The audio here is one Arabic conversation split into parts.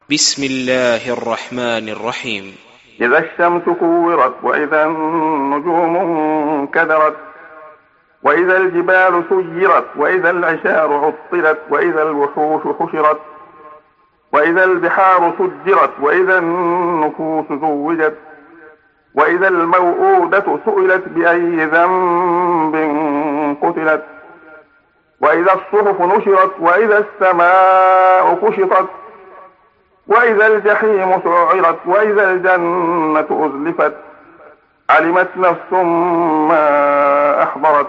بسم الله الرحمن الرحيم. إذا الشمس كورت وإذا النجوم انكدرت وإذا الجبال سيرت وإذا العشار عطلت وإذا الوحوش حشرت وإذا البحار سجرت وإذا النفوس زوجت وإذا الموءودة سئلت بأي ذنب قتلت وإذا الصحف نشرت وإذا السماء كشطت وإذا الجحيم سعرت وإذا الجنة أزلفت علمت نفس ما أحضرت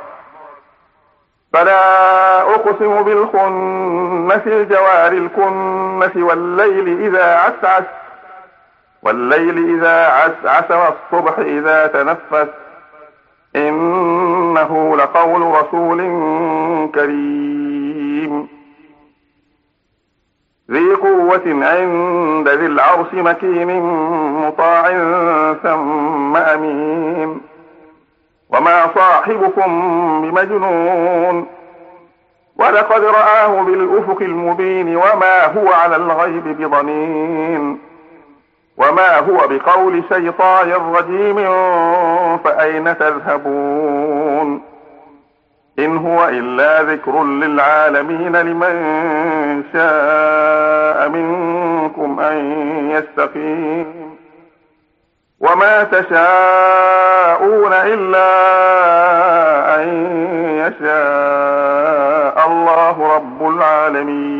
فلا أقسم بالخنس الجوار الكنس والليل إذا عسعس والصبح إذا تنفس إنه لقول رسول كريم ذي قوة عند ذي العرش مكين مطاع ثم أمين وما صاحبكم بمجنون ولقد رآه بالأفق المبين وما هو على الغيب بضنين وما هو بقول شيطان رجيم فأين تذهبون إن هو إلا ذكر للعالمين لمن شاء منكم أن يستقيم وما تشاءون إلا أن يشاء الله رب العالمين.